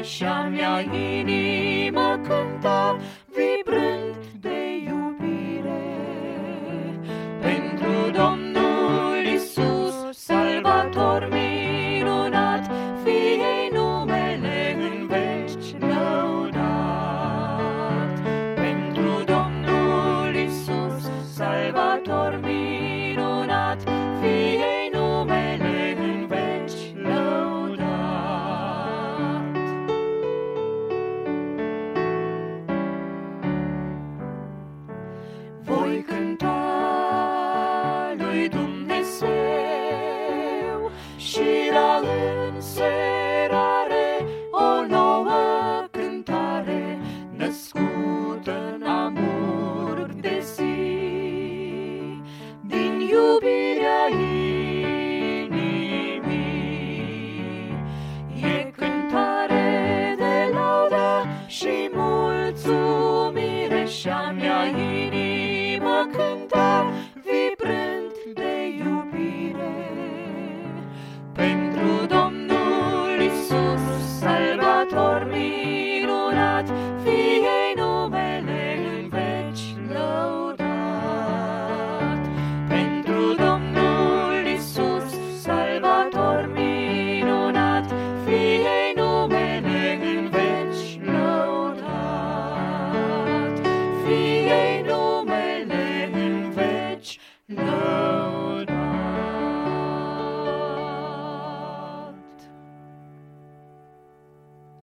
și-a mea inimă cânta, vibrând de iubire. Pentru Domnul Iisus, Salvator minunat, fie-i numele în veci lăudat. Pentru Domnul Iisus, Salvator minunat, fie-i numele în veci lăudat. Voi cânta lui Dumnezeu și la înserare o nouă cântare, născută în amur de zi, din iubirea inimii. E cântare de laudă și mulțumire, și-a mea inimă cânta, vibrând de iubire. Pentru Domnul Iisus, Salvator minunat, fie-i numele în veci lăudat. Pentru Domnul Iisus, Salvator minunat, fie-i numele în veci lăudat. Fie-i numele în veci lăudat.